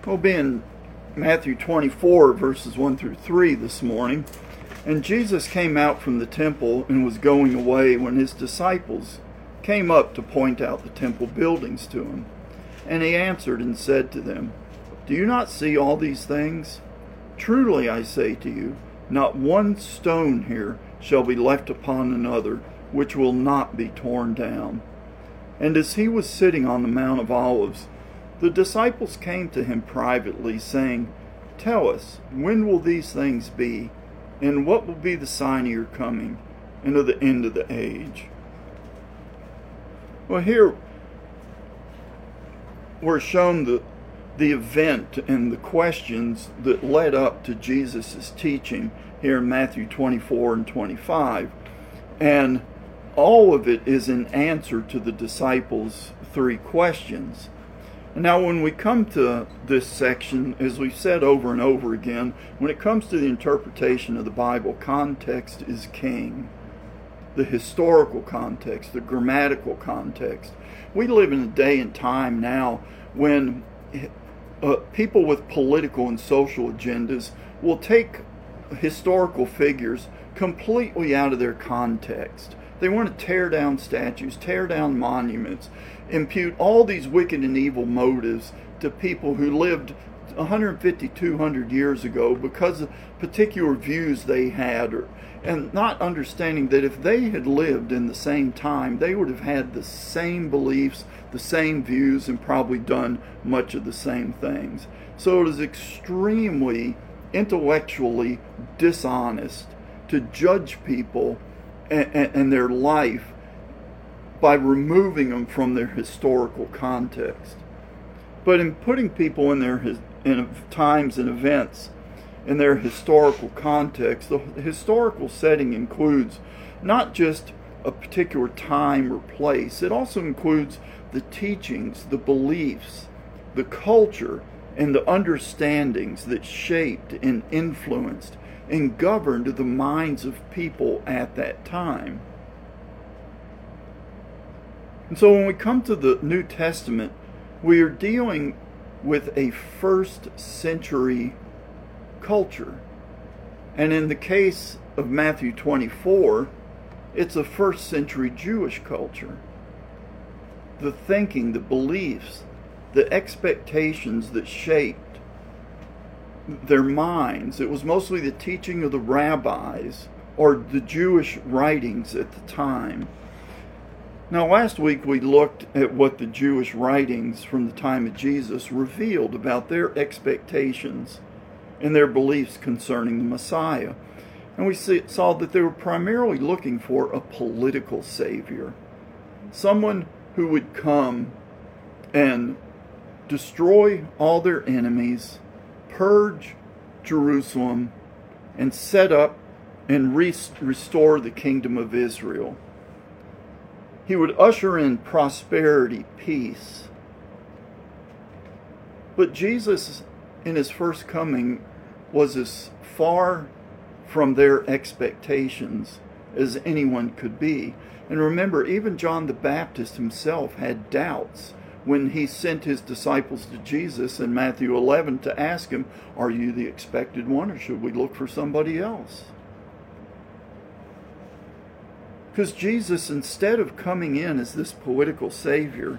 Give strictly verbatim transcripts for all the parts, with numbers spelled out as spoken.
We'll be in Matthew twenty-four, verses one through three this morning. And Jesus came out from the temple and was going away when his disciples came up to point out the temple buildings to him. And he answered and said to them, "Do you not see all these things? Truly I say to you, not one stone here shall be left upon another, which will not be torn down." And as he was sitting on the Mount of Olives, the disciples came to him privately, saying, "Tell us, when will these things be? And what will be the sign of your coming and of the end of the age?" Well, here we're shown the, the event and the questions that led up to Jesus' teaching here in Matthew twenty-four and twenty-five. And all of it is in answer to the disciples' three questions. Now, when we come to this section, as we've said over and over again, when it comes to the interpretation of the Bible, context is king. The historical context, the grammatical context. We live in a day and time now when uh, people with political and social agendas will take historical figures completely out of their context. They want to tear down statues, tear down monuments, impute all these wicked and evil motives to people who lived one hundred fifty, two hundred years ago because of particular views they had, or, and not understanding that if they had lived in the same time, they would have had the same beliefs, the same views, and probably done much of the same things. So it is extremely intellectually dishonest to judge people and, and, and their life by removing them from their historical context. But in putting people in their in times and events in their historical context, the historical setting includes not just a particular time or place, it also includes the teachings, the beliefs, the culture, and the understandings that shaped and influenced and governed the minds of people at that time. And so when we come to the New Testament, we are dealing with a first century culture. And in the case of Matthew twenty-four, it's a first century Jewish culture. The thinking, the beliefs, the expectations that shaped their minds. It was mostly the teaching of the rabbis or the Jewish writings at the time. Now, last week we looked at what the Jewish writings from the time of Jesus revealed about their expectations and their beliefs concerning the Messiah. And we saw that they were primarily looking for a political savior, someone who would come and destroy all their enemies, purge Jerusalem, and set up and restore the kingdom of Israel. He would usher in prosperity, peace. But Jesus, in his first coming, was as far from their expectations as anyone could be. And remember, even John the Baptist himself had doubts when he sent his disciples to Jesus in Matthew eleven to ask him, "Are you the expected one, or should we look for somebody else?" Because Jesus, instead of coming in as this political savior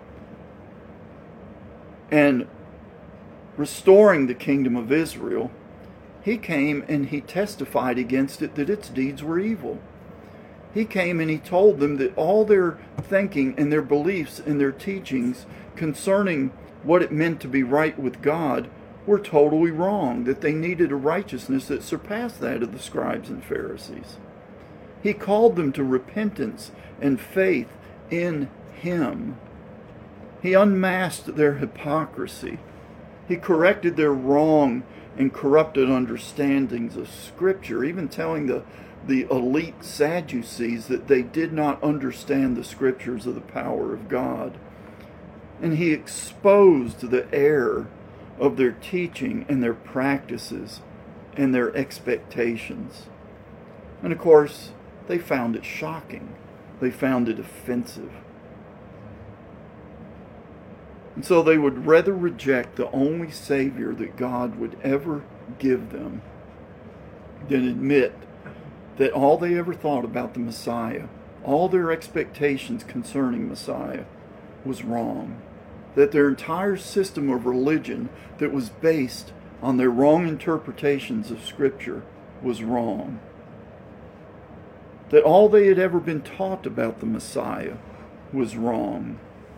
and restoring the kingdom of Israel, he came and he testified against it that its deeds were evil. He came and he told them that all their thinking and their beliefs and their teachings concerning what it meant to be right with God were totally wrong, that they needed a righteousness that surpassed that of the scribes and Pharisees. He called them to repentance and faith in him. He unmasked their hypocrisy. He corrected their wrong and corrupted understandings of Scripture, even telling the, the elite Sadducees that they did not understand the Scriptures of the power of God. And he exposed the error of their teaching and their practices and their expectations. And of course, they found it shocking. They found it offensive. And so they would rather reject the only Savior that God would ever give them than admit that all they ever thought about the Messiah, all their expectations concerning Messiah, was wrong. That their entire system of religion that was based on their wrong interpretations of Scripture was wrong. That all they had ever been taught about the Messiah was wrong.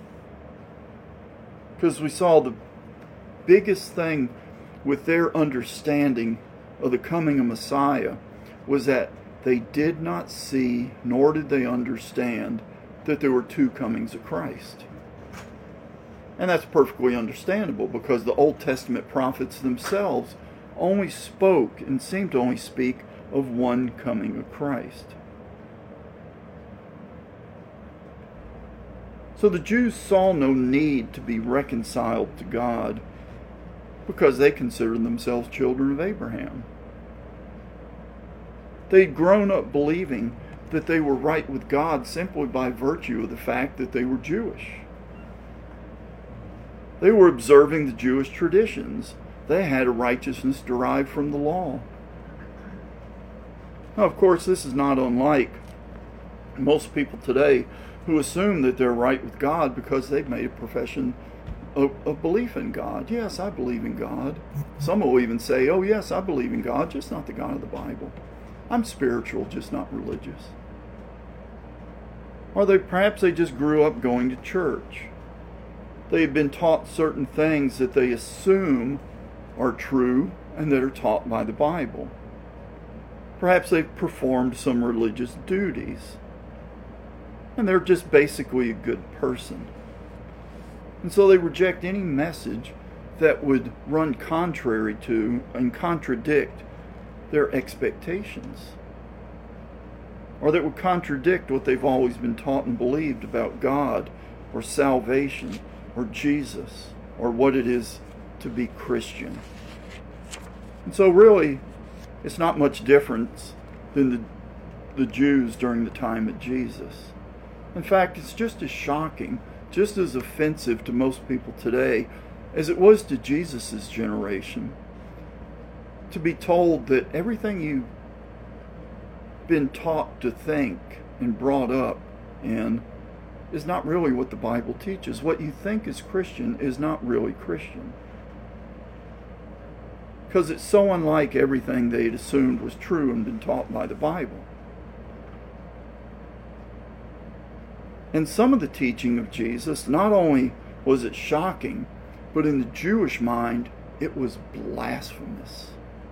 Because we saw the biggest thing with their understanding of the coming of Messiah was that they did not see, nor did they understand, that there were two comings of Christ. And that's perfectly understandable, because the Old Testament prophets themselves only spoke and seemed to only speak of one coming of Christ. So the Jews saw no need to be reconciled to God because they considered themselves children of Abraham. They'd grown up believing that they were right with God simply by virtue of the fact that they were Jewish. They were observing the Jewish traditions. They had a righteousness derived from the law. Now, of course, this is not unlike most people today who assume that they're right with God because they've made a profession of, of belief in God. Yes, I believe in God. Some will even say, oh yes, I believe in God, just not the God of the Bible. I'm spiritual, just not religious. Or they perhaps they just grew up going to church. They've been taught certain things that they assume are true and that are taught by the Bible. Perhaps they've performed some religious duties, and they're just basically a good person. And so they reject any message that would run contrary to and contradict their expectations, or that would contradict what they've always been taught and believed about God or salvation or Jesus or what it is to be Christian. And so really, it's not much difference than the, the Jews during the time of Jesus. In fact, it's just as shocking, just as offensive to most people today as it was to Jesus' generation, to be told that everything you've been taught to think and brought up in is not really what the Bible teaches. What you think is Christian is not really Christian. Because it's so unlike everything they'd assumed was true and been taught by the Bible. And some of the teaching of Jesus, not only was it shocking, but in the Jewish mind, it was blasphemous.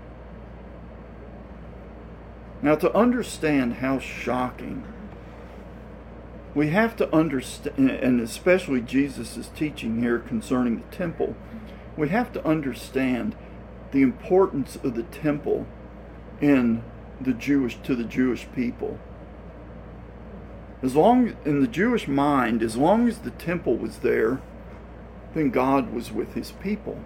Now, to understand how shocking, we have to understand, and especially Jesus' teaching here concerning the temple, we have to understand the importance of the temple in the Jewish to the Jewish people. As long in the Jewish mind, as long as the temple was there, then God was with his people.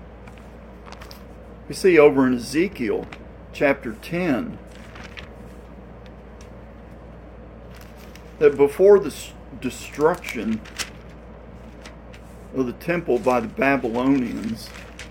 We see over in Ezekiel chapter ten that before the destruction of the temple by the Babylonians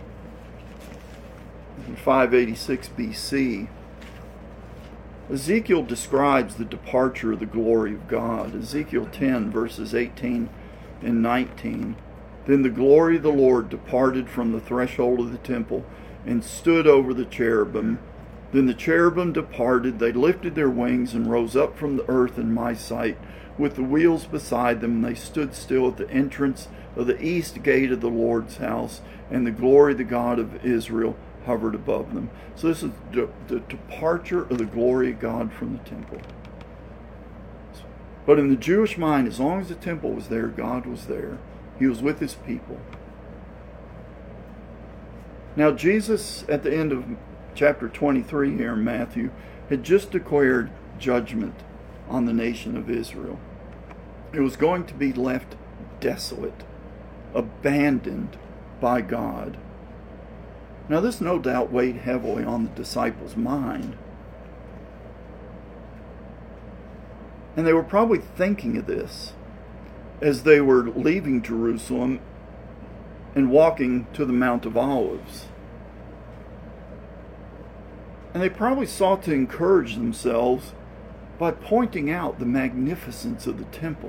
in five eighty-six B C, Ezekiel describes the departure of the glory of God. Ezekiel ten, verses eighteen and nineteen. Then the glory of the Lord departed from the threshold of the temple and stood over the cherubim. Then the cherubim departed, they lifted their wings and rose up from the earth in my sight, with the wheels beside them. They stood still at the entrance of the east gate of the Lord's house, and the glory of the God of Israel hovered above them. So this is the, the departure of the glory of God from the temple. But in the Jewish mind, as long as the temple was there, God was there. He was with his people. Now Jesus, at the end of chapter twenty-three here in Matthew, had just declared judgment on the nation of Israel. It was going to be left desolate, abandoned by God. Now this no doubt weighed heavily on the disciples' mind. And they were probably thinking of this as they were leaving Jerusalem and walking to the Mount of Olives. And they probably sought to encourage themselves by pointing out the magnificence of the temple.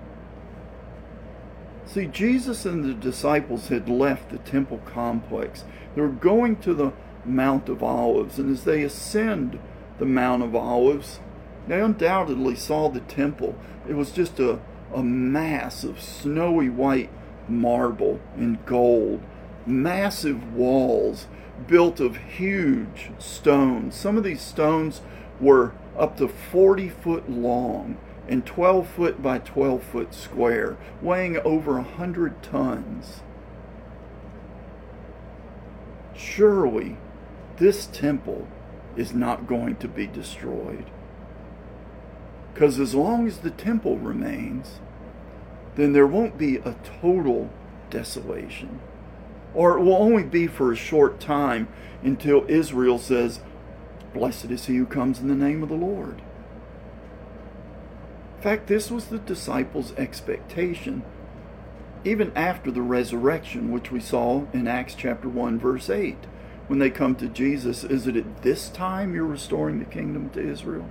See, Jesus and the disciples had left the temple complex. They were going to the Mount of Olives, and as they ascend the Mount of Olives, they undoubtedly saw the temple. It was just a, a mass of snowy white marble and gold, massive walls built of huge stones. Some of these stones were up to forty foot long and twelve foot by twelve foot square, weighing over a hundred tons. Surely this temple is not going to be destroyed. Because as long as the temple remains, then there won't be a total desolation. Or it will only be for a short time until Israel says, "Blessed is he who comes in the name of the Lord." In fact, this was the disciples' expectation even after the resurrection, which we saw in Acts chapter one, verse eight. When they come to Jesus, is it at this time you're restoring the kingdom to Israel?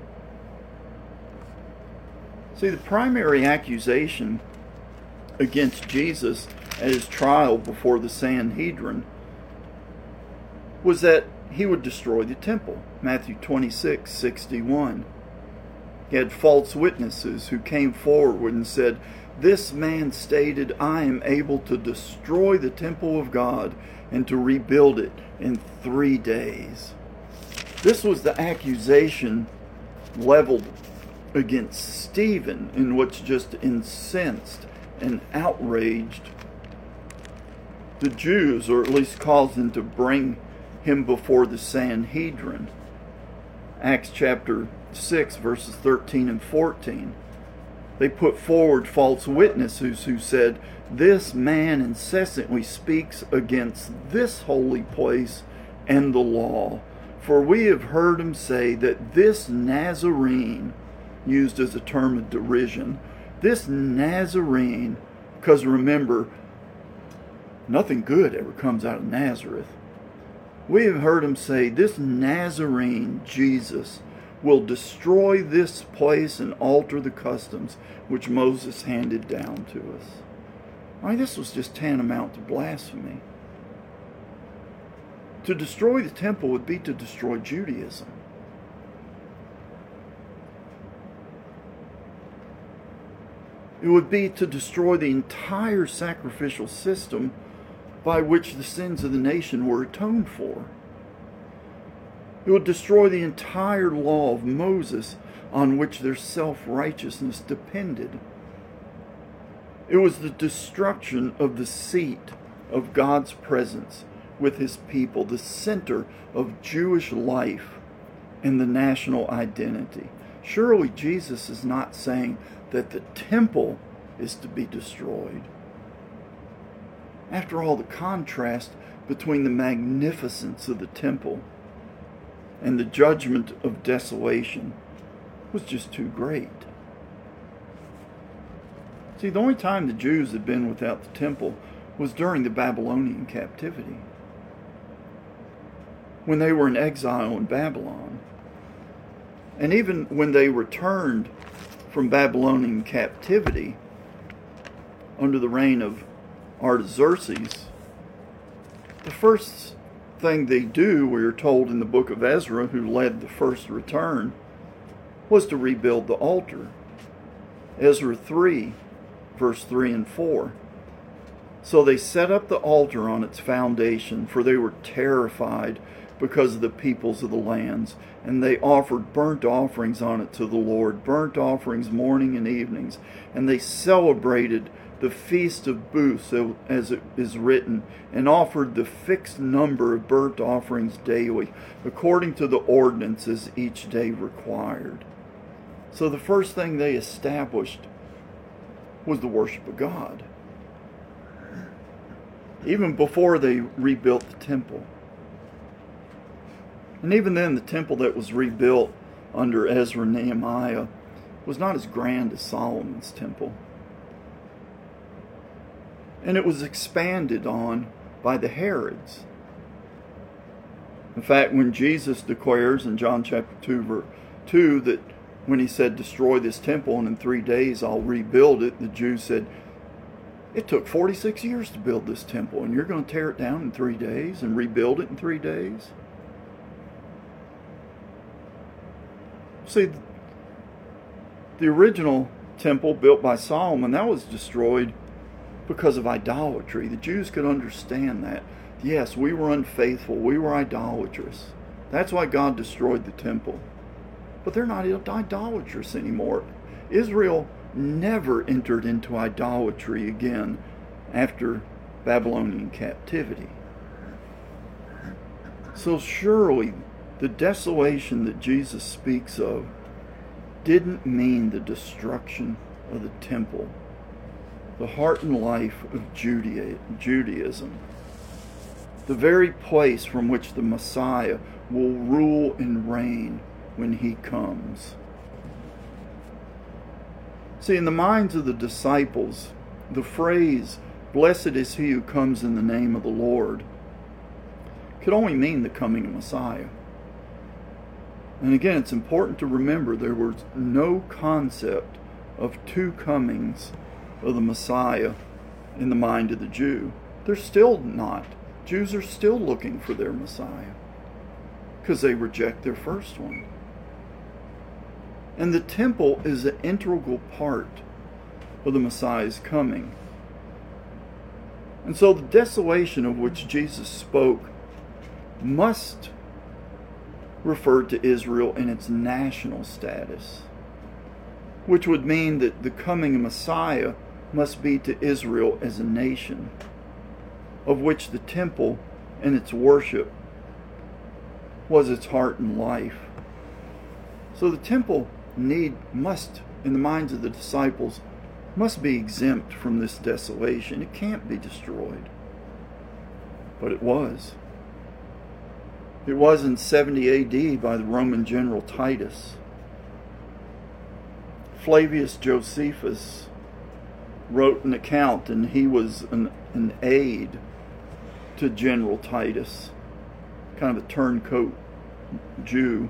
See, the primary accusation against Jesus at his trial before the Sanhedrin was that he would destroy the temple. Matthew twenty-six, sixty-one. He had false witnesses who came forward and said, "This man stated, I am able to destroy the temple of God and to rebuild it in three days." This was the accusation leveled against Stephen, in which just incensed and outraged the Jews, or at least caused them to bring him before the Sanhedrin. Acts chapter six, verses thirteen and fourteen. They put forward false witnesses who said, "This man incessantly speaks against this holy place and the law. For we have heard him say that this Nazarene," used as a term of derision, this Nazarene, because remember, nothing good ever comes out of Nazareth. We have heard him say, "This Nazarene, Jesus, will destroy this place and alter the customs which Moses handed down to us." Why, this was just tantamount to blasphemy. To destroy the temple would be to destroy Judaism. It would be to destroy the entire sacrificial system by which the sins of the nation were atoned for. It would destroy the entire law of Moses on which their self-righteousness depended. It was the destruction of the seat of God's presence with his people, the center of Jewish life and the national identity. Surely Jesus is not saying that the temple is to be destroyed. After all, the contrast between the magnificence of the temple and the judgment of desolation was just too great. See, the only time the Jews had been without the temple was during the Babylonian captivity, when they were in exile in Babylon. And even when they returned from Babylonian captivity under the reign of Artaxerxes, the first thing they do, we are told in the book of Ezra, who led the first return, was to rebuild the altar. Ezra three, verse three and four. So they set up the altar on its foundation, for they were terrified because of the peoples of the lands, and they offered burnt offerings on it to the Lord, burnt offerings morning and evenings, and they celebrated the Feast of Booths, as it is written, and offered the fixed number of burnt offerings daily, according to the ordinances each day required. So the first thing they established was the worship of God, even before they rebuilt the temple. And even then, the temple that was rebuilt under Ezra and Nehemiah was not as grand as Solomon's temple. And it was expanded on by the Herods. In fact, when Jesus declares in John chapter two, verse two, that when he said, destroy this temple and in three days I'll rebuild it, the Jews said, it took forty-six years to build this temple, and you're going to tear it down in three days and rebuild it in three days? See, the original temple built by Solomon, that was destroyed because of idolatry. The Jews could understand that. Yes, we were unfaithful. We were idolatrous. That's why God destroyed the temple. But they're not idolatrous anymore. Israel never entered into idolatry again after Babylonian captivity. So surely the desolation that Jesus speaks of didn't mean the destruction of the temple, the heart and life of Judaism, the very place from which the Messiah will rule and reign when he comes. See, in the minds of the disciples, the phrase, blessed is he who comes in the name of the Lord, could only mean the coming of Messiah. And again, it's important to remember there was no concept of two comings of the Messiah in the mind of the Jew. There's still not. Jews are still looking for their Messiah because they reject their first one. And the temple is an integral part of the Messiah's coming. And so the desolation of which Jesus spoke must refer to Israel in its national status, which would mean that the coming of Messiah must be to Israel as a nation, of which the temple and its worship was its heart and life. So the temple need must, in the minds of the disciples, must be exempt from this desolation. It can't be destroyed. But it was. It was in seventy A D by the Roman general Titus. Flavius Josephus wrote an account, and he was an, an aide to General Titus, kind of a turncoat Jew.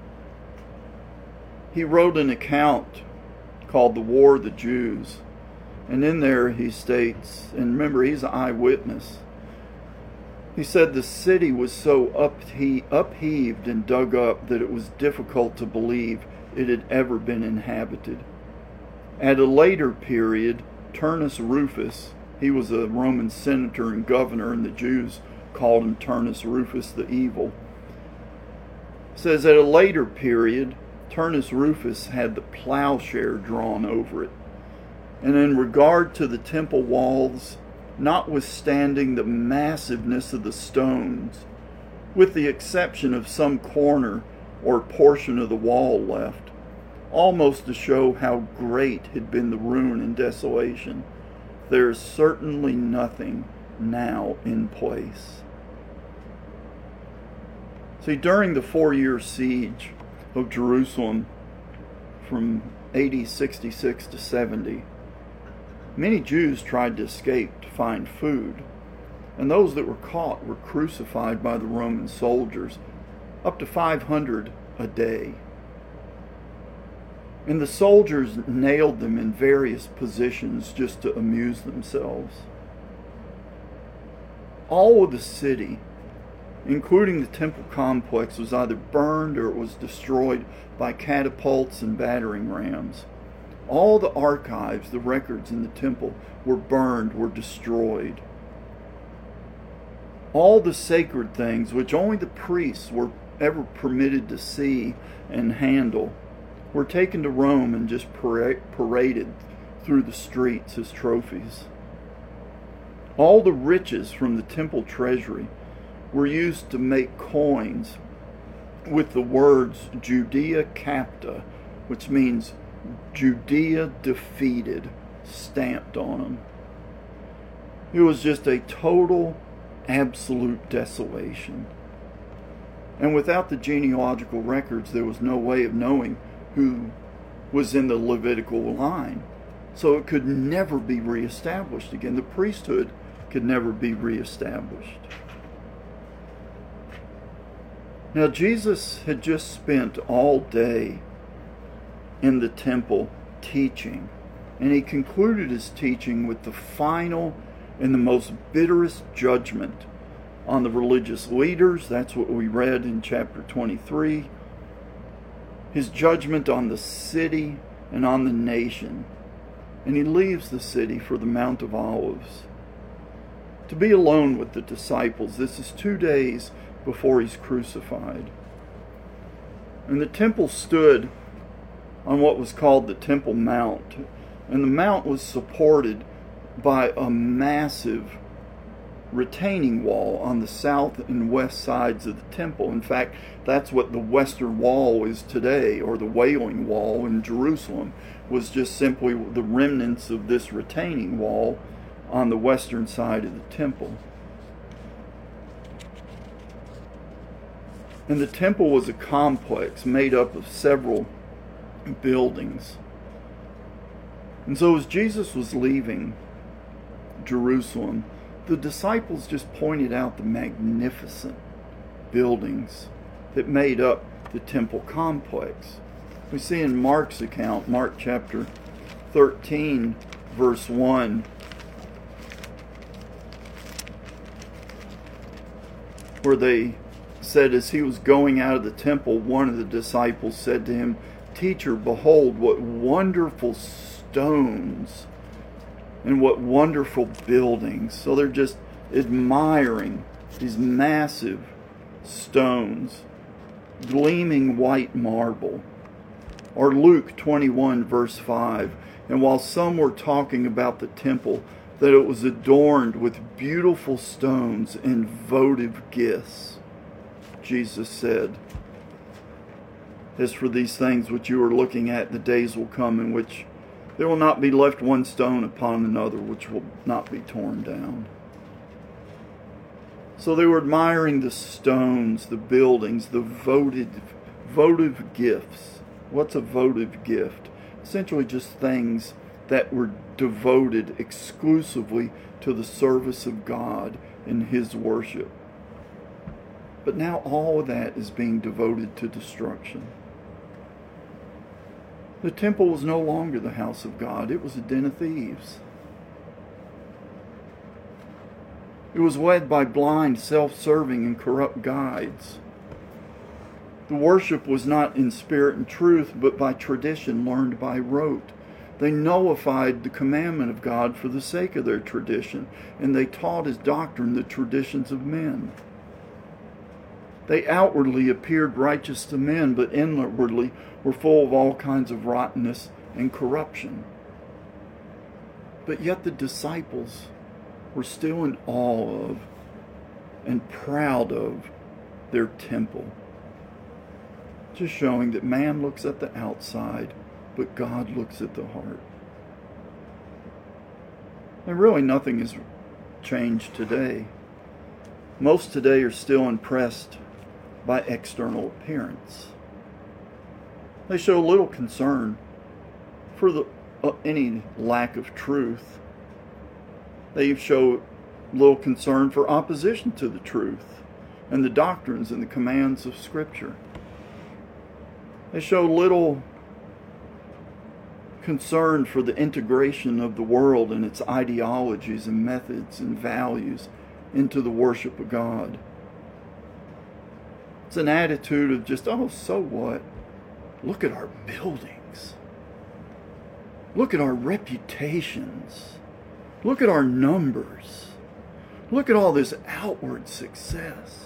He wrote an account called The War of the Jews, and in there he states, and remember he's an eyewitness, he said the city was so uphe- upheaved and dug up that it was difficult to believe it had ever been inhabited. At a later period, Turnus Rufus, he was a Roman senator and governor, and the Jews called him Turnus Rufus the Evil, says at a later period, Turnus Rufus had the plowshare drawn over it. And in regard to the temple walls, notwithstanding the massiveness of the stones, with the exception of some corner or portion of the wall left, almost to show how great had been the ruin and desolation, there is certainly nothing now in place. See, during the four-year siege of Jerusalem from A D sixty-six to seventy, many Jews tried to escape to find food, and those that were caught were crucified by the Roman soldiers, up to five hundred a day. And the soldiers nailed them in various positions just to amuse themselves. All of the city, including the temple complex, was either burned or it was destroyed by catapults and battering rams. All the archives, the records in the temple, were burned, were destroyed. All the sacred things, which only the priests were ever permitted to see and handle, were taken to Rome and just paraded through the streets as trophies. All the riches from the temple treasury were used to make coins with the words Judea Capta, which means Judea defeated, stamped on them. It was just a total, absolute desolation. And without the genealogical records, there was no way of knowing who was in the Levitical line. So it could never be reestablished again. The priesthood could never be reestablished. Now, Jesus had just spent all day in the temple teaching, and he concluded his teaching with the final and the most bitterest judgment on the religious leaders. That's what we read in chapter twenty-three. His judgment on the city and on the nation. And he leaves the city for the Mount of Olives to be alone with the disciples. This is two days before he's crucified. And the temple stood on what was called the Temple Mount. And the mount was supported by a massive retaining wall on the south and west sides of the temple. In fact, that's what the Western Wall is today, or the Wailing Wall in Jerusalem, was just simply the remnants of this retaining wall on the western side of the temple. And the temple was a complex made up of several buildings. And so as Jesus was leaving Jerusalem, the disciples just pointed out the magnificent buildings that made up the temple complex. We see in Mark's account, Mark chapter thirteen, verse one, where they said, as he was going out of the temple, one of the disciples said to him, "Teacher, behold, what wonderful stones and what wonderful buildings." So they're just admiring these massive stones, gleaming white marble. Or Luke twenty-one, verse five, and while some were talking about the temple, that it was adorned with beautiful stones and votive gifts, Jesus said, "As for these things which you are looking at, the days will come in which there will not be left one stone upon another which will not be torn down." So they were admiring the stones, the buildings, the votive, votive gifts. What's a votive gift? Essentially just things that were devoted exclusively to the service of God and His worship. But now all of that is being devoted to destruction. The temple was no longer the house of God. It was a den of thieves. It was led by blind, self-serving, and corrupt guides. The worship was not in spirit and truth, but by tradition learned by rote. They nullified the commandment of God for the sake of their tradition, and they taught as doctrine the traditions of men. They outwardly appeared righteous to men, but inwardly were full of all kinds of rottenness and corruption. But yet the disciples were still in awe of and proud of their temple. Just showing that man looks at the outside, but God looks at the heart. And really nothing has changed today. Most today are still impressed by external appearance. They show little concern for the, uh, any lack of truth. They show little concern for opposition to the truth and the doctrines and the commands of Scripture. They show little concern for the integration of the world and its ideologies and methods and values into the worship of God. It's an attitude of just, oh, so what? Look at our buildings. Look at our reputations. Look at our numbers. Look at all this outward success.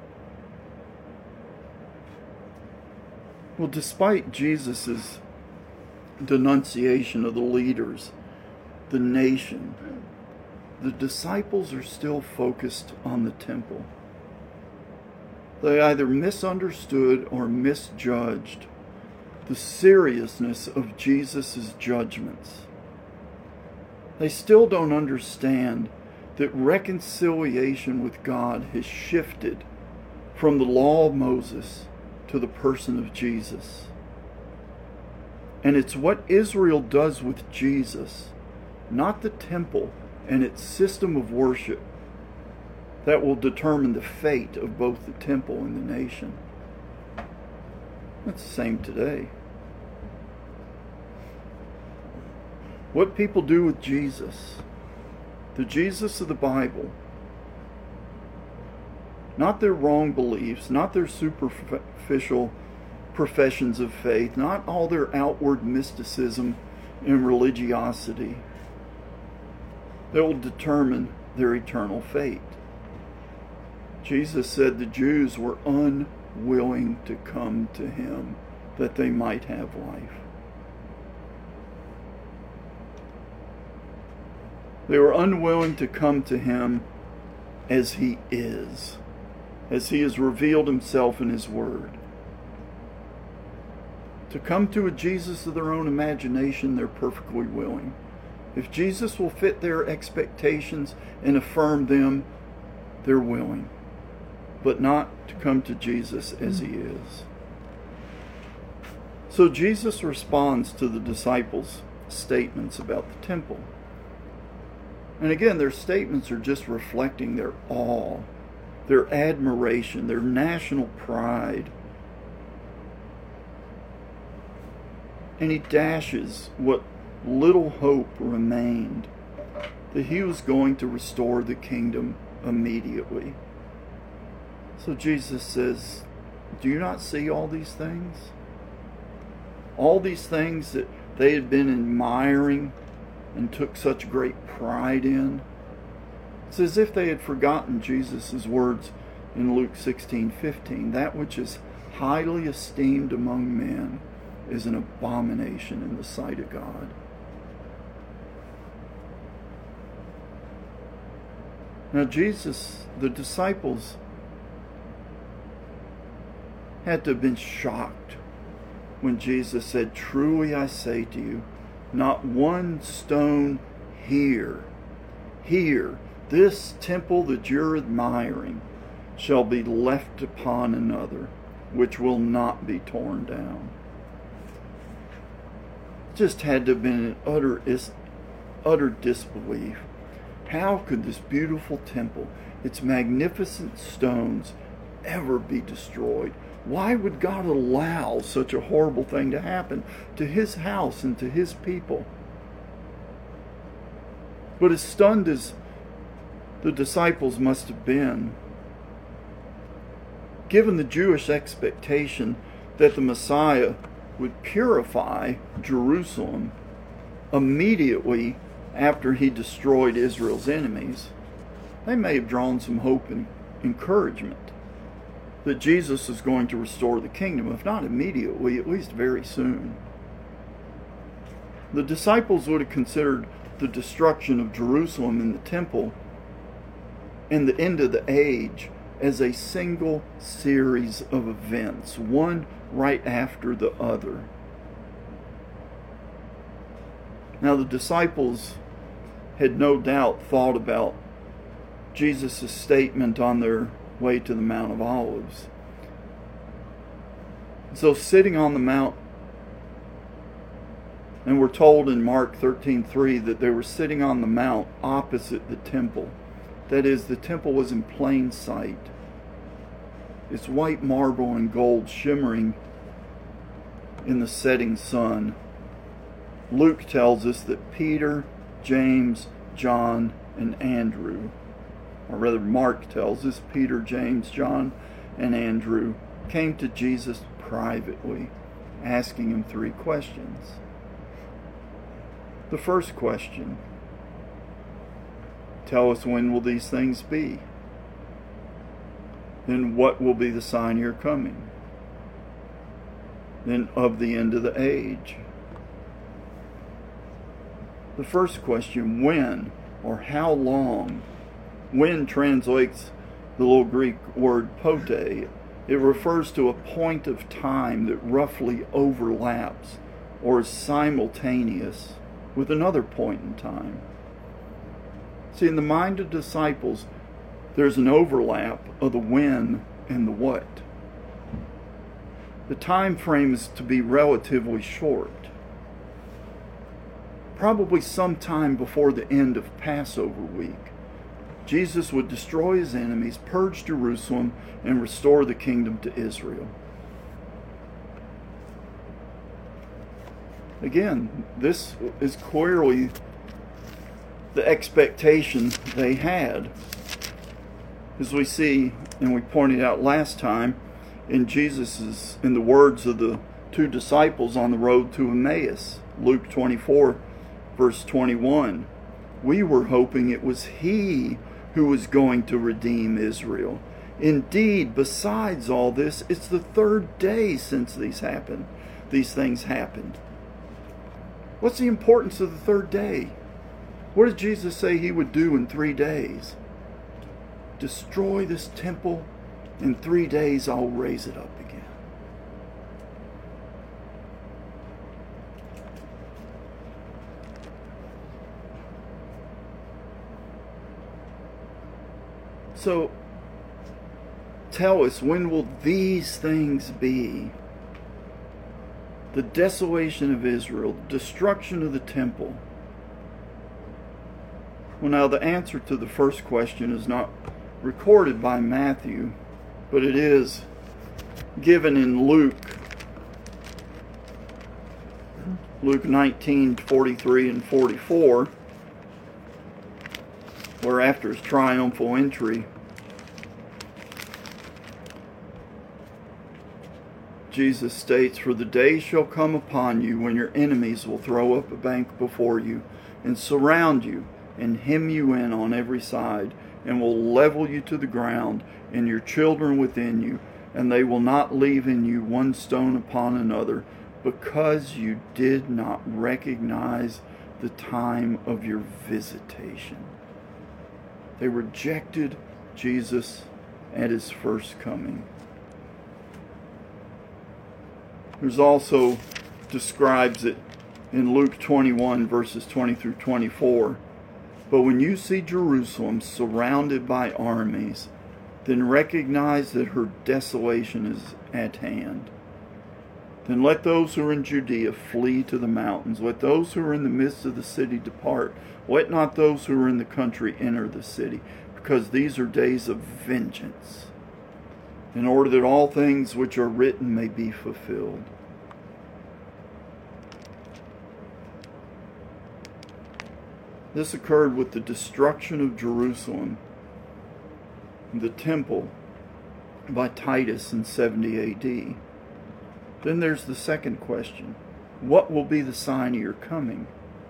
Well, despite Jesus' denunciation of the leaders, the nation, the disciples are still focused on the temple. They either misunderstood or misjudged the seriousness of Jesus' judgments. They still don't understand that reconciliation with God has shifted from the law of Moses to the person of Jesus. And it's what Israel does with Jesus, not the temple and its system of worship, that will determine the fate of both the temple and the nation. It's the same today. What people do with Jesus, the Jesus of the Bible, not their wrong beliefs, not their superficial professions of faith, not all their outward mysticism and religiosity, that will determine their eternal fate. Jesus said the Jews were unwilling to come to him that they might have life. They were unwilling to come to him as he is, as he has revealed himself in his word. To come to a Jesus of their own imagination, they're perfectly willing. If Jesus will fit their expectations and affirm them, they're willing. But not to come to Jesus as he is. So Jesus responds to the disciples' statements about the temple. And again, their statements are just reflecting their awe, their admiration, their national pride. And he dashes what little hope remained that he was going to restore the kingdom immediately. So Jesus says, do you not see all these things? All these things that they had been admiring and took such great pride in. It's as if they had forgotten Jesus' words in Luke sixteen fifteen. That which is highly esteemed among men is an abomination in the sight of God. Now Jesus, the disciples, had to have been shocked when Jesus said, truly I say to you, not one stone here, here, this temple that you're admiring, shall be left upon another, which will not be torn down. It just had to have been an utter, utter disbelief. How could this beautiful temple, its magnificent stones, ever be destroyed? Why would God allow such a horrible thing to happen to his house and to his people? But as stunned as the disciples must have been, given the Jewish expectation that the Messiah would purify Jerusalem immediately after he destroyed Israel's enemies, they may have drawn some hope and encouragement that Jesus is going to restore the kingdom, if not immediately, at least very soon. The disciples would have considered the destruction of Jerusalem and the temple and the end of the age as a single series of events, one right after the other. Now the disciples had no doubt thought about Jesus' statement on their way to the Mount of Olives. So sitting on the mount, and we're told in Mark thirteen three that they were sitting on the mount opposite the temple. That is, the temple was in plain sight. Its white marble and gold shimmering in the setting sun. Luke tells us that Peter, James, John, and Andrew, or rather Mark tells us Peter, James, John, and Andrew came to Jesus privately, asking him three questions. The first question, tell us, when will these things be? Then what will be the sign of your coming? Then of the end of the age. The first question, when or how long? When translates the little Greek word pote. It refers to a point of time that roughly overlaps or is simultaneous with another point in time. See, in the mind of disciples, there's an overlap of the when and the what. The time frame is to be relatively short. probably sometime before the end of Passover week, Jesus would destroy his enemies, purge Jerusalem, and restore the kingdom to Israel. Again, this is clearly the expectation they had. As we see, and we pointed out last time, in Jesus's, in the words of the two disciples on the road to Emmaus, Luke twenty-four, verse twenty-one, we were hoping it was he who was going to redeem Israel. Indeed, besides all this, it's the third day since these happened. These things happened. What's the importance of the third day? What did Jesus say he would do in three days? Destroy this temple. In three days I'll raise it up again. So, tell us, when will these things be? The desolation of Israel, the destruction of the temple. Well, now the answer to the first question is not recorded by Matthew, but it is given in Luke. Luke nineteen, forty-three and forty-four, where after his triumphal entry, Jesus states, "For the day shall come upon you when your enemies will throw up a bank before you and surround you and hem you in on every side, and will level you to the ground, and your children within you, and they will not leave in you one stone upon another, because you did not recognize the time of your visitation." They rejected Jesus at his first coming. There's also describes it in Luke twenty-one, verses twenty through twenty-four. "But when you see Jerusalem surrounded by armies, then recognize that her desolation is at hand. Then let those who are in Judea flee to the mountains. Let those who are in the midst of the city depart. Let not those who are in the country enter the city, because these are days of vengeance, in order that all things which are written may be fulfilled." This occurred with the destruction of Jerusalem, the temple, by Titus in seventy A D. Then there's the second question. What will be the sign of your coming?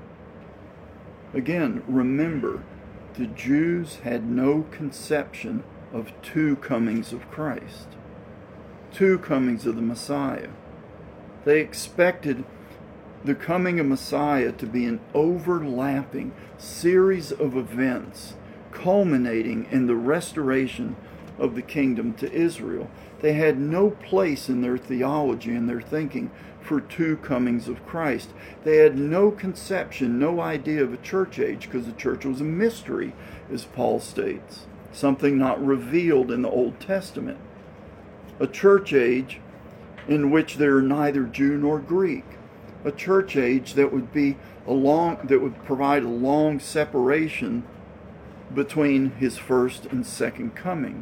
Again, remember, the Jews had no conception of two comings of Christ, two comings of the Messiah. They expected the coming of Messiah to be an overlapping series of events culminating in the restoration of the kingdom to Israel. They had no place in their theology and their thinking for two comings of Christ. They had no conception, no idea of a church age, because the church was a mystery, as Paul states, something not revealed in the Old Testament. A church age in which there are neither Jew nor Greek. A church age that would be a long, that would provide a long separation between his first and second coming.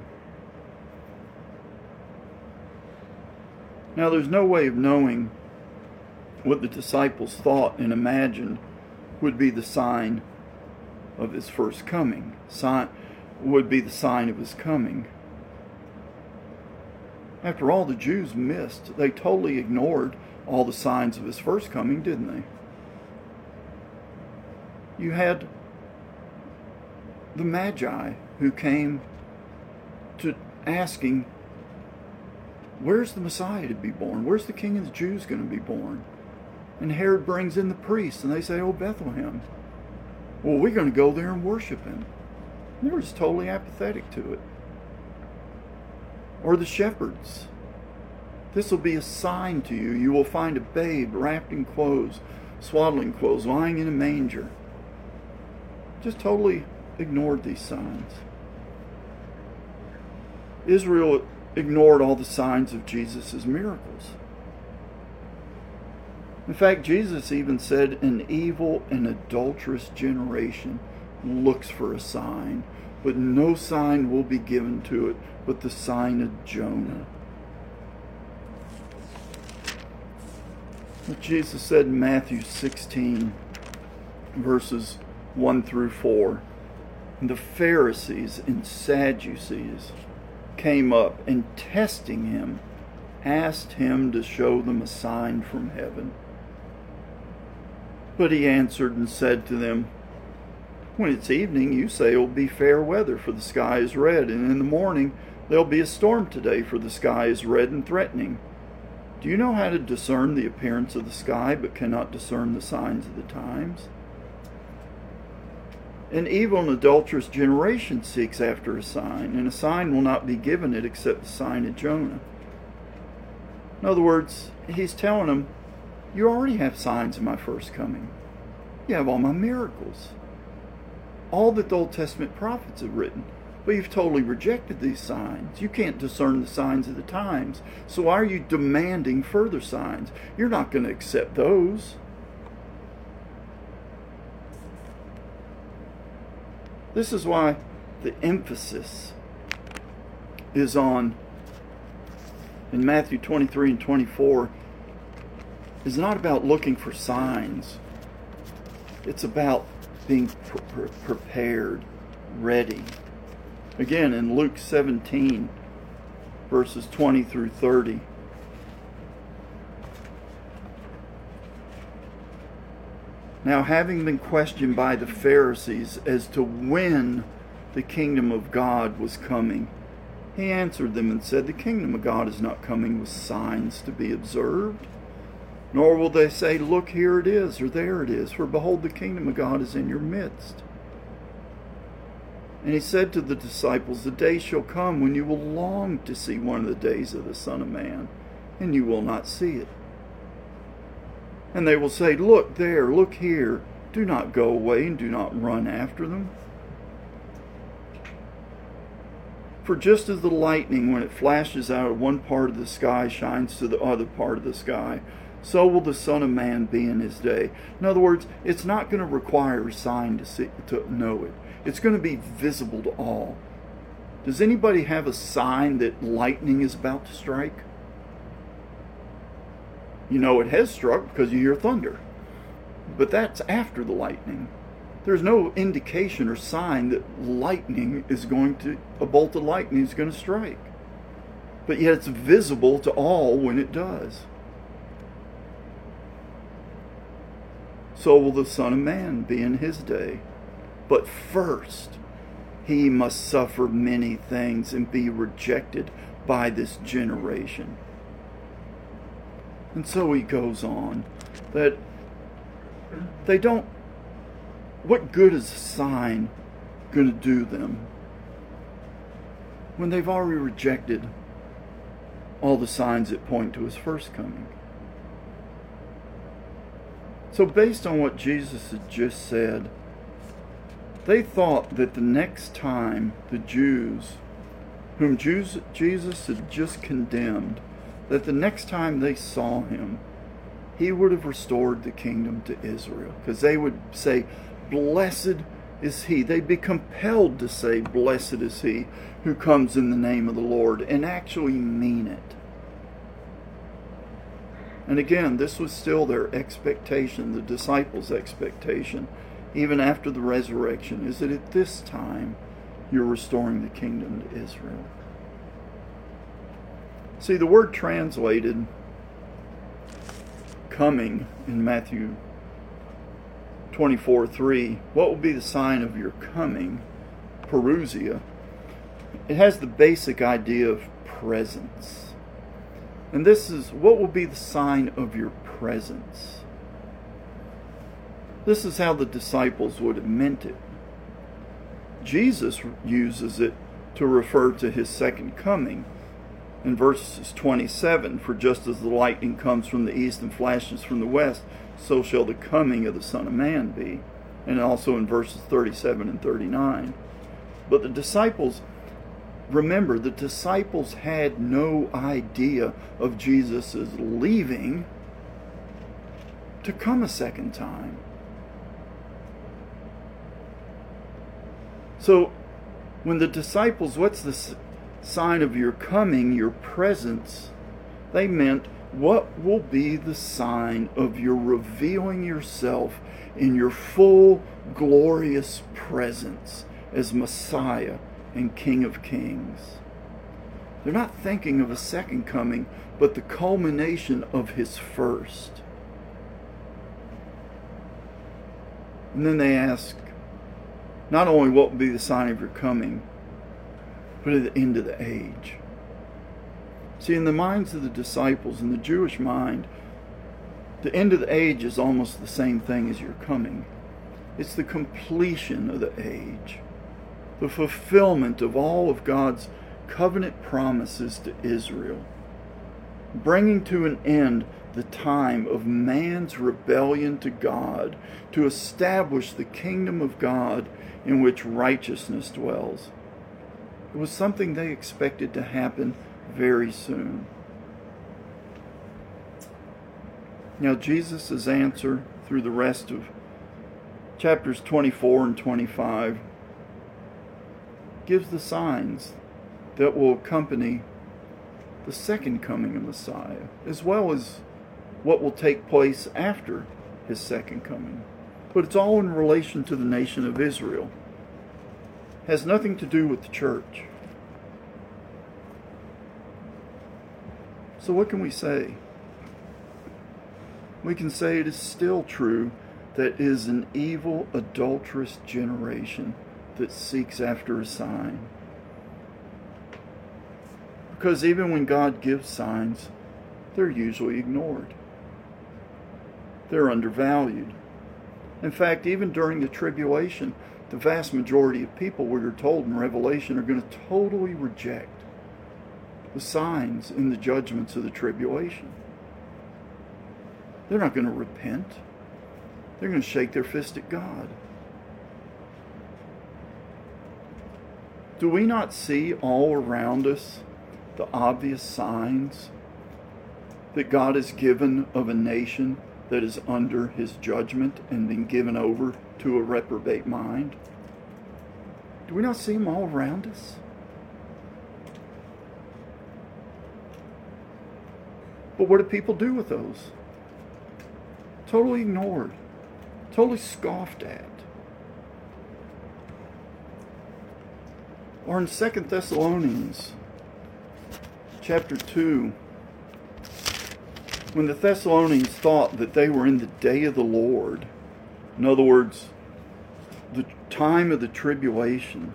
Now, there's no way of knowing what the disciples thought and imagined would be the sign of his first coming. Sign would be the sign of his coming. After all, the Jews missed. They totally ignored all the signs of his first coming, didn't they? You had the Magi who came to asking, where's the Messiah to be born? Where's the King of the Jews going to be born? And Herod brings in the priests, and they say, oh, Bethlehem. Well, we're going to go there and worship him. And they were just totally apathetic to it. Or the shepherds. This will be a sign to you. You will find a babe wrapped in clothes, swaddling clothes, lying in a manger. Just totally ignored these signs. Israel ignored all the signs of Jesus' miracles. In fact, Jesus even said, an evil and adulterous generation looks for a sign, but no sign will be given to it but the sign of Jonah. What Jesus said in Matthew sixteen, verses one through four. And the Pharisees and Sadducees came up and, testing him, asked him to show them a sign from heaven. But he answered and said to them, when it's evening, you say it will be fair weather, for the sky is red, and in the morning there will be a storm today, for the sky is red and threatening. Do you know how to discern the appearance of the sky, but cannot discern the signs of the times? An evil and adulterous generation seeks after a sign, and a sign will not be given it except the sign of Jonah. In other words, he's telling them, you already have signs of my first coming. You have all my miracles. All that the Old Testament prophets have written. But you've totally rejected these signs. You can't discern the signs of the times. So why are you demanding further signs? You're not going to accept those. This is why the emphasis is on, in Matthew twenty-three and twenty-four, is not about looking for signs. It's about being pre- pre- prepared, ready. Again, in Luke seventeen, verses twenty through thirty. Now, having been questioned by the Pharisees as to when the kingdom of God was coming, he answered them and said, the kingdom of God is not coming with signs to be observed, nor will they say, look, here it is, or there it is, for behold, the kingdom of God is in your midst. And he said to the disciples, the day shall come when you will long to see one of the days of the Son of Man, and you will not see it. And they will say, look there, look here. Do not go away and do not run after them. For just as the lightning, when it flashes out of one part of the sky, shines to the other part of the sky, so will the Son of Man be in his day. In other words, it's not going to require a sign to see, to know it. It's going to be visible to all. Does anybody have a sign that lightning is about to strike? You know it has struck because you hear thunder. But that's after the lightning. There's no indication or sign that lightning is going to, a bolt of lightning is going to strike. But yet it's visible to all when it does. So will the Son of Man be in his day. But first, he must suffer many things and be rejected by this generation. And so he goes on, that they don't, what good is a sign going to do them when they've already rejected all the signs that point to his first coming? So based on what Jesus had just said, they thought that the next time the Jews, whom Jews, Jesus had just condemned, that the next time they saw him, he would have restored the kingdom to Israel. Because they would say, blessed is he. They'd be compelled to say, blessed is he who comes in the name of the Lord, and actually mean it. And again, this was still their expectation, the disciples' expectation, even after the resurrection, is that at this time you're restoring the kingdom to Israel. See, the word translated coming in Matthew twenty-four three, what will be the sign of your coming? Parousia. It has the basic idea of presence. And this is, what will be the sign of your presence? This is how the disciples would have meant it. Jesus uses it to refer to his second coming. In verses twenty-seven, for just as the lightning comes from the east and flashes from the west, so shall the coming of the Son of Man be. And also in verses thirty-seven and thirty-nine. But the disciples, remember, the disciples had no idea of Jesus' leaving to come a second time. So, when the disciples, what's the sign of your coming, your presence, they meant, what will be the sign of your revealing yourself in your full, glorious presence as Messiah and King of Kings? They're not thinking of a second coming, but the culmination of his first. And then they ask, not only what will be the sign of your coming, but at the end of the age. See, in the minds of the disciples, in the Jewish mind, the end of the age is almost the same thing as your coming. It's the completion of the age, the fulfillment of all of God's covenant promises to Israel, bringing to an end the time of man's rebellion to God, to establish the kingdom of God in which righteousness dwells. It was something they expected to happen very soon. Now, Jesus' answer through the rest of chapters twenty-four and twenty-five gives the signs that will accompany the second coming of Messiah, as well as what will take place after his second coming. But it's all in relation to the nation of Israel. It has nothing to do with the church. So what can we say? We can say it is still true that it is an evil, adulterous generation that seeks after a sign. Because even when God gives signs, they're usually ignored. They're undervalued. In fact, even during the tribulation, the vast majority of people, we are told in Revelation, are going to totally reject the signs and the judgments of the tribulation. They're not going to repent. They're going to shake their fist at God. Do we not see all around us the obvious signs that God has given of a nation that is under his judgment and been given over to a reprobate mind? Do we not see them all around us? But what do people do with those? Totally ignored. Totally scoffed at. Or in Second Thessalonians chapter two, when the Thessalonians thought that they were in the day of the Lord, in other words, the time of the tribulation,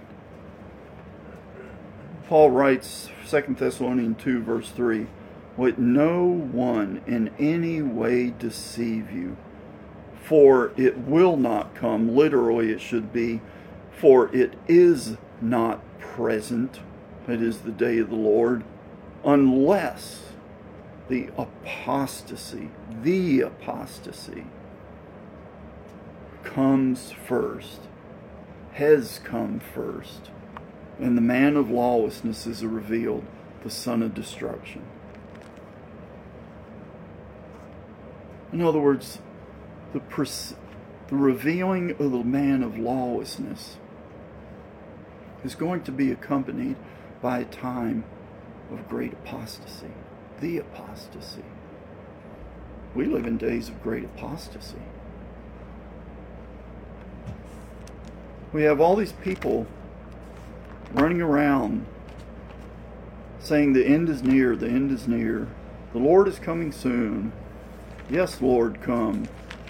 Paul writes, Second Thessalonians two, verse three, "Let no one in any way deceive you, for it will not come," literally it should be, "for it is not present," that is the day of the Lord, "unless the apostasy, the apostasy, comes first, has come first, and the man of lawlessness is revealed, the son of destruction." In other words, the, pres- the revealing of the man of lawlessness is going to be accompanied by a time of great apostasy, the apostasy. We live in days of great apostasy. We have all these people running around saying the end is near, the end is near, the Lord is coming soon. Yes, Lord, come.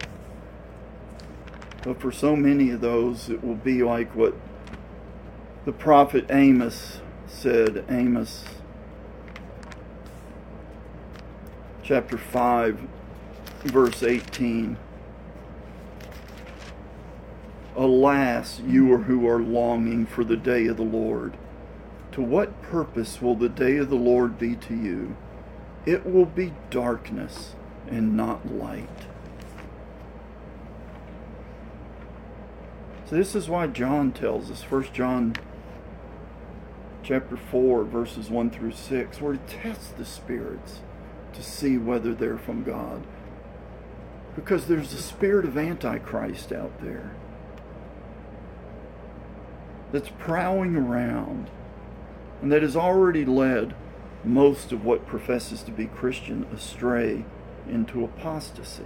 But for so many of those, it will be like what the prophet Amos said, Amos chapter five, verse eighteen. "Alas, you are who are longing for the day of the Lord. To what purpose will the day of the Lord be to you? It will be darkness and not light." So this is why John tells us, First John chapter four, verses one through six, where he tests the spirits to see whether they're from God. Because there's a spirit of Antichrist out there that's prowling around and that has already led most of what professes to be Christian astray into apostasy.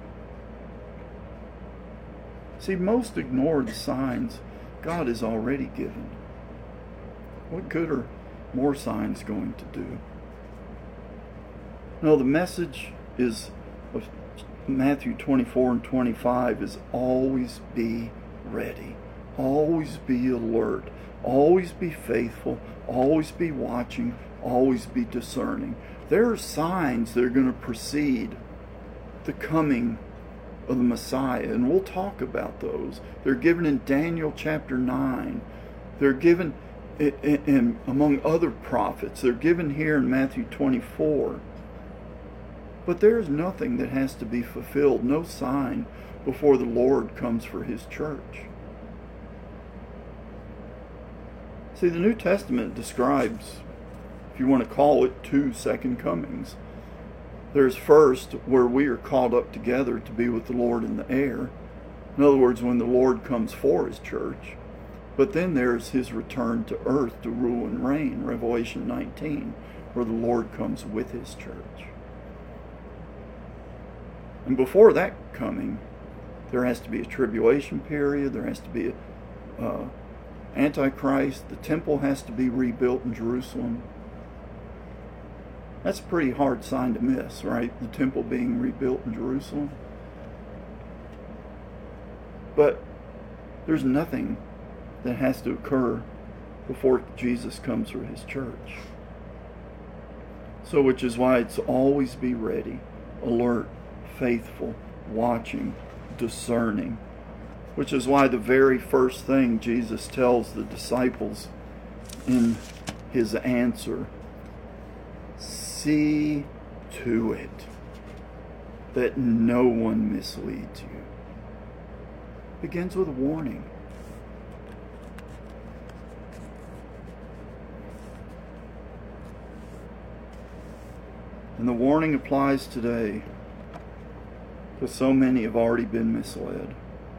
See, most ignore the signs God has already given. What good are more signs going to do? No, the message is of Matthew twenty-four and twenty-five is always be ready. Always be alert. Always be faithful. Always be watching. Always be discerning. There are signs that are going to precede the coming of the Messiah, and we'll talk about those. They're given in Daniel chapter nine. They're given in, in, among other prophets. They're given here in Matthew twenty-four. But there is nothing that has to be fulfilled, no sign before the Lord comes for his church. See, the New Testament describes, if you want to call it, two second comings. There's first where we are called up together to be with the Lord in the air. In other words, when the Lord comes for his church. But then there's his return to earth to rule and reign, Revelation nineteen, where the Lord comes with his church. And before that coming, there has to be a tribulation period. There has to be a uh, Antichrist. The temple has to be rebuilt in Jerusalem. That's a pretty hard sign to miss, right? The temple being rebuilt in Jerusalem. But there's nothing that has to occur before Jesus comes for his church. So, which is why it's always be ready, alert, faithful, watching, discerning. Which is why the very first thing Jesus tells the disciples in his answer, see to it that no one misleads you. Begins with a warning. And the warning applies today, because so many have already been misled.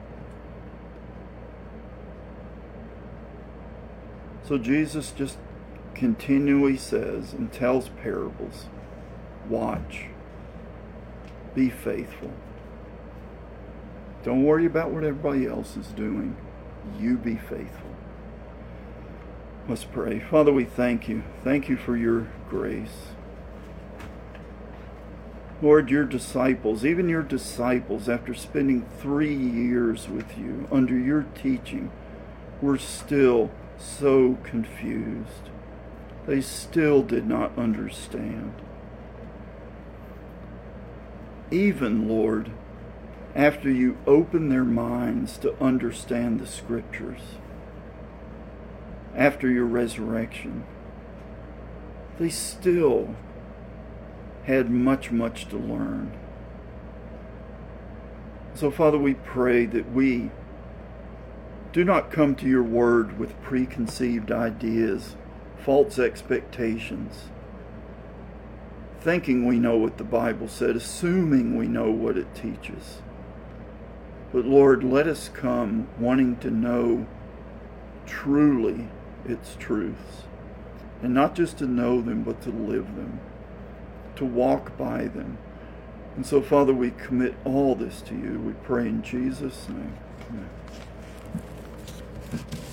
So Jesus just continually says and tells parables, watch, be faithful. Don't worry about what everybody else is doing. You be faithful. Let's pray. Father, we thank you. Thank you for your grace. Lord, your disciples, even your disciples, after spending three years with you under your teaching, were still so confused. They still did not understand. Even, Lord, after you opened their minds to understand the Scriptures, after your resurrection, they still had much, much to learn. So, Father, we pray that we do not come to your word with preconceived ideas, false expectations, thinking we know what the Bible said, assuming we know what it teaches. But Lord, let us come wanting to know truly its truths, and not just to know them, but to live them, to walk by them. And so, Father, we commit all this to you. We pray in Jesus' name. Amen.